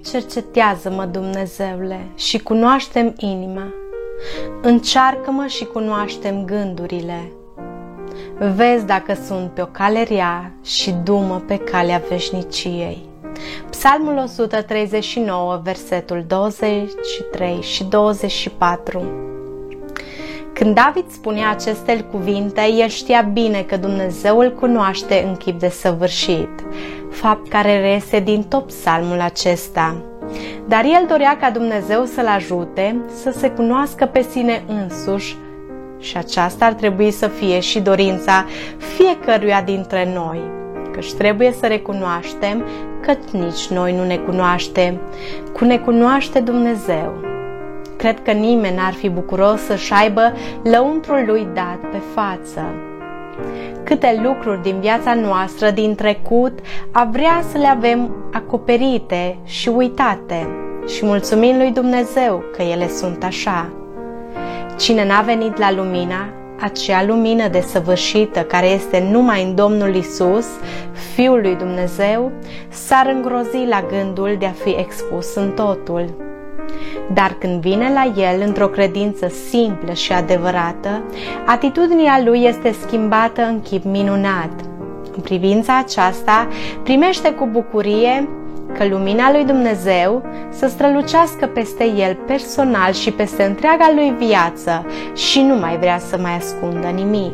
cercetează-mă, Dumnezeule, și cunoaște-mi inima. Încearcă-mă și cunoaște-mi gândurile. Vezi dacă sunt pe o cale rea și du-mă pe calea veșniciei. Psalmul 139, versetul 23 și 24. Când David spunea aceste cuvinte, el știa bine că Dumnezeu îl cunoaște în chip desăvârșit, fapt care reiese din tot psalmul acesta. Dar el dorea ca Dumnezeu să-l ajute să se cunoască pe sine însuși și aceasta ar trebui să fie și dorința fiecăruia dintre noi, căci trebuie să recunoaștem că nici noi nu ne cunoaștem, cu ne cunoaște Dumnezeu. Cred că nimeni n-ar fi bucuros să-și aibă lăuntrul lui dat pe față. Câte lucruri din viața noastră din trecut a vrea să le avem acoperite și uitate și mulțumim lui Dumnezeu că ele sunt așa. Cine n-a venit la lumina, acea lumină desăvârșită care este numai în Domnul Isus, Fiul lui Dumnezeu, s-ar îngrozi la gândul de a fi expus în totul. Dar când vine la El într-o credință simplă și adevărată, atitudinea Lui este schimbată în chip minunat. În privința aceasta, primește cu bucurie că lumina lui Dumnezeu să strălucească peste el personal și peste întreaga lui viață și nu mai vrea să mai ascundă nimic.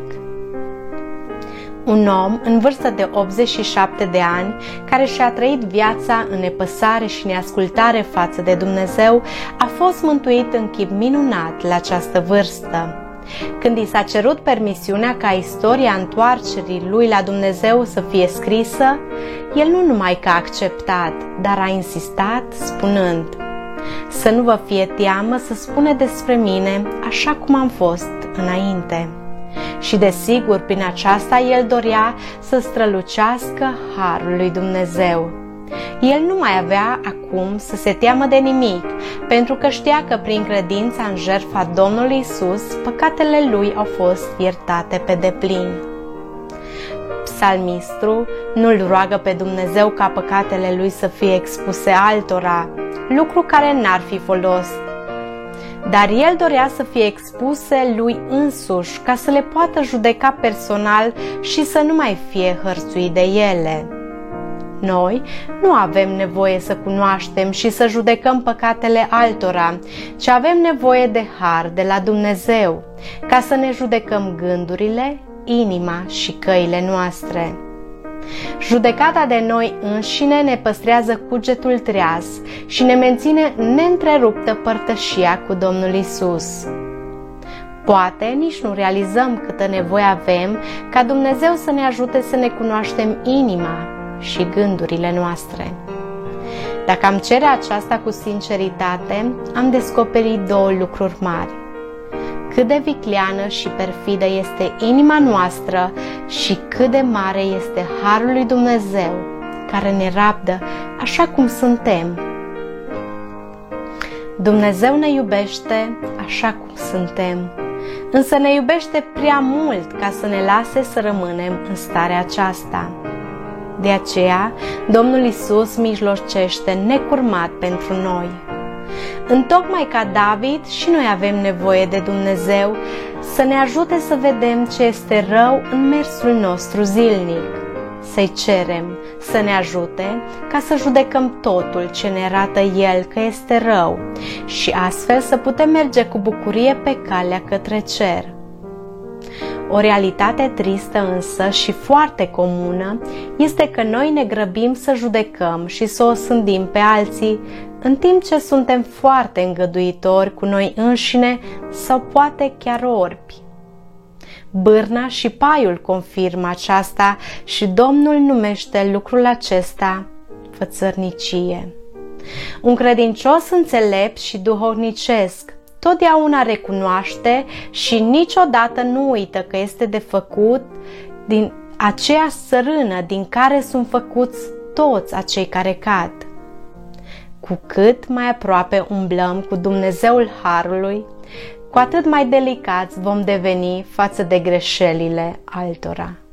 Un om în vârstă de 87 de ani, care și-a trăit viața în nepăsare și neascultare față de Dumnezeu, a fost mântuit în chip minunat la această vârstă. Când i s-a cerut permisiunea ca istoria întoarcerii lui la Dumnezeu să fie scrisă, el nu numai că a acceptat, dar a insistat spunând: să nu vă fie teamă să spune despre mine așa cum am fost înainte. Și desigur, prin aceasta el dorea să strălucească harul lui Dumnezeu. El nu mai avea acum să se teamă de nimic, pentru că știa că prin credința în jertfa Domnului Isus, păcatele lui au fost iertate pe deplin. Psalmistul nu-l roagă pe Dumnezeu ca păcatele lui să fie expuse altora, lucru care n-ar fi folos. Dar el dorea să fie expuse lui însuși, ca să le poată judeca personal și să nu mai fie hărțuit de ele. Noi nu avem nevoie să cunoaștem și să judecăm păcatele altora, ci avem nevoie de har de la Dumnezeu, ca să ne judecăm gândurile, inima și căile noastre. Judecata de noi înșine ne păstrează cugetul treaz și ne menține neîntreruptă părtășia cu Domnul Isus. Poate nici nu realizăm câtă nevoie avem ca Dumnezeu să ne ajute să ne cunoaștem inima și gândurile noastre. Dacă am cere aceasta cu sinceritate, am descoperit două lucruri mari: cât de vicleană și perfidă este inima noastră și cât de mare este harul lui Dumnezeu, care ne rabdă așa cum suntem. Dumnezeu ne iubește așa cum suntem, însă ne iubește prea mult ca să ne lase să rămânem în starea aceasta. De aceea, Domnul Isus mijlocește necurmat pentru noi. Întocmai ca David, și noi avem nevoie de Dumnezeu să ne ajute să vedem ce este rău în mersul nostru zilnic. Să-i cerem să ne ajute ca să judecăm totul ce ne arată El că este rău și astfel să putem merge cu bucurie pe calea către cer. O realitate tristă însă și foarte comună este că noi ne grăbim să judecăm și să o sândim pe alții, în timp ce suntem foarte îngăduitori cu noi înșine sau poate chiar orbi. Bârna și paiul confirmă aceasta și Domnul numește lucrul acesta fățărnicie. Un credincios înțelept și duhovnicesc totdeauna recunoaște și niciodată nu uită că este de făcut din aceea sărână din care sunt făcuți toți acei care cad. Cu cât mai aproape umblăm cu Dumnezeul Harului, cu atât mai delicați vom deveni față de greșelile altora.